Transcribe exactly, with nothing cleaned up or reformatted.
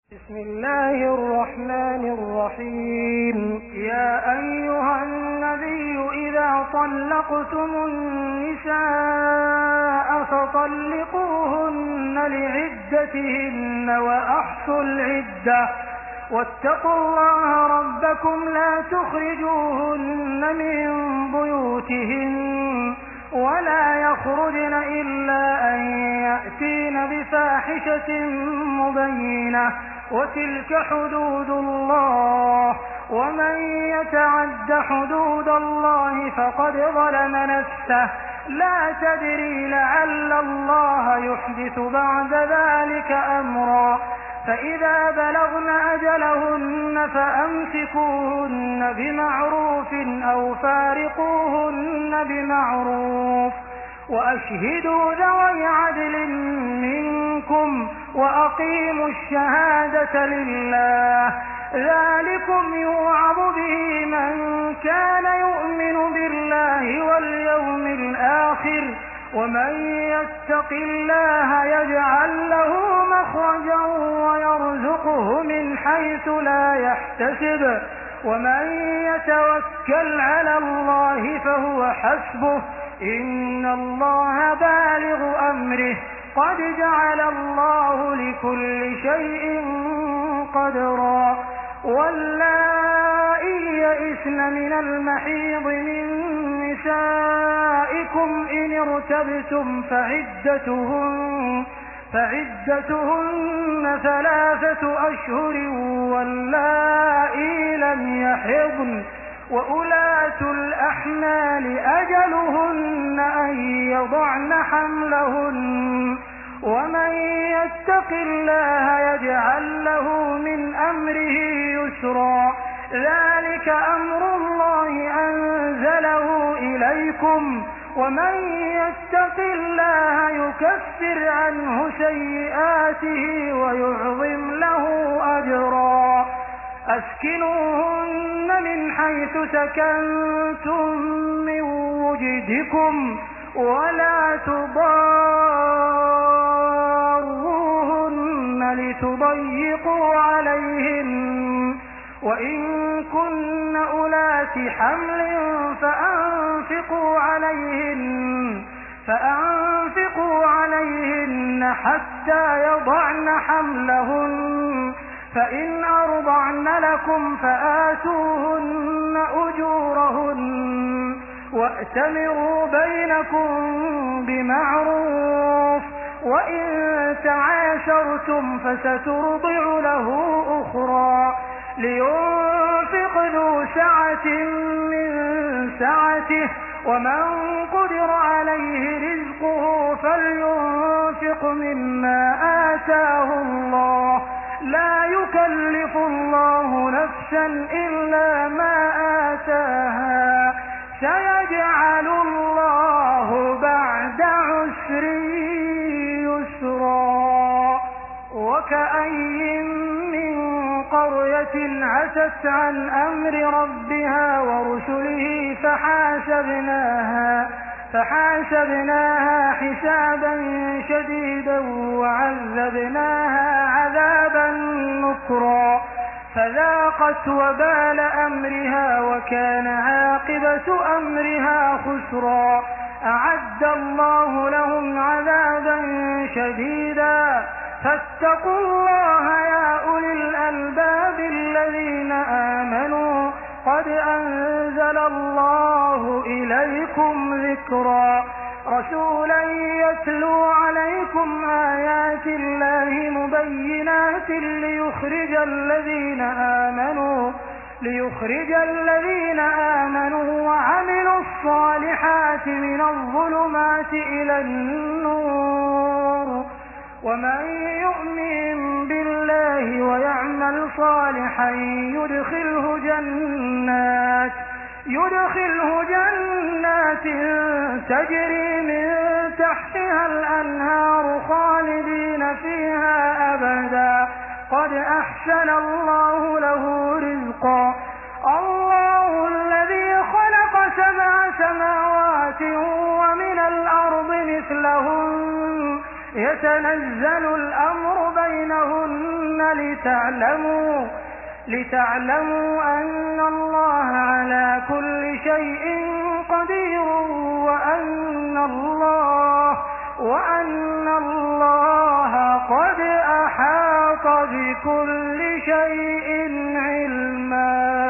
بسم الله الرحمن الرحيم. يا أيها النبي إذا طلقتم النساء فطلقوهن لعدتهن وأحصوا العدة واتقوا الله ربكم لا تخرجوهن من بيوتهن ولا يخرجن إلا أن يأتين بفاحشة مبينة وتلك حدود الله ومن يتعد حدود الله فقد ظلم نفسه لا تدري لعل الله يحدث بعد ذلك أمرا فإذا بلغن أجلهن فأمسكوهن بمعروف أو فارقوهن بمعروف وأشهدوا ذوي عدل منكم وأقيموا الشهادة لله ذلكم يوعظ به من كان يؤمن بالله واليوم الآخر ومن يتق الله يجعل له مخرجا ويرزقه من حيث لا يحتسب ومن يتوكل على الله فهو حسبه إن الله بالغ أمره قد جعل الله لكل شيء قدرا واللائي يئسن من المحيض من نسائكم إن ارتبتم فعدتهن فعدتهن ثلاثة أشهر واللائي لم يحضن وأولاة الأحمال أجلهن أن يضعن حملهن ومن يتق الله يجعل له من أمره يسرا ذلك أمر الله أنزله إليكم ومن يتق الله يكفر عنه سيئاته ويعظم له أجرا أسكنوهن من حيث سكنتم من وجدكم ولا تضاروهن لتضيقوا عليهن وإن كن أولات حمل فأنفقوا عليهن فأنفقوا عليهن حتى يضعن حملهن فإن أرضعن لكم فآتوهن أجورهن وأتمروا بينكم بمعروف وإن تعاشرتم فسترضع له أخرى لينفق ذو سعة من سعته ومن قدر عليه رزقه فلينفق مما آتاه الله لا يكلف الله نفسا إلا ما آتاها سيجعل الله بعد عسر يسرا وكأين من قرية عتت عن أمر ربها ورسله فحاسبناها فحاسبناها حسابا شديدا وعذبناها عذابا نكرا فذاقت وبال أمرها وكان عاقبة أمرها خسرا أعد الله لهم عذابا شديدا فاتقوا الله يا أولي الألباب الذين آمنوا قد أنزل الله إليكم ذكرا رسولا يتلو عليكم آيات الله مبينات ليخرج الذين آمنوا ليخرج الذين آمنوا وعملوا الصالحات من الظلمات إلى النور ومن يؤمن بالله ويعمل صالحا يدخله جنات يدخله جنات تجري من تحتها الأنهار خالدين فيها أبدا قد أحسن الله له رزقا الله الذي خلق سبع سماوات ومن الأرض مثلهن يتنزل الأمر بينهن لتعلموا لتعلموا أن الله على كل شيء قدير وأن الله وأن الله قد أحاط بكل شيء علما.